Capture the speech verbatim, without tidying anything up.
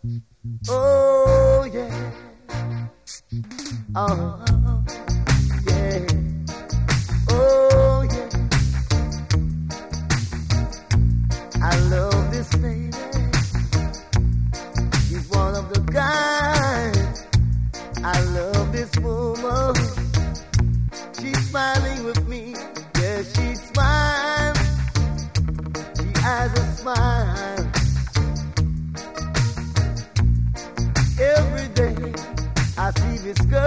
Oh yeah. Oh yeah. Oh yeah. I love this lady. She's one of the guys. I love this woman. She's smiling with me. Yeah, she smiles. She has a smile. Every day I see this girl.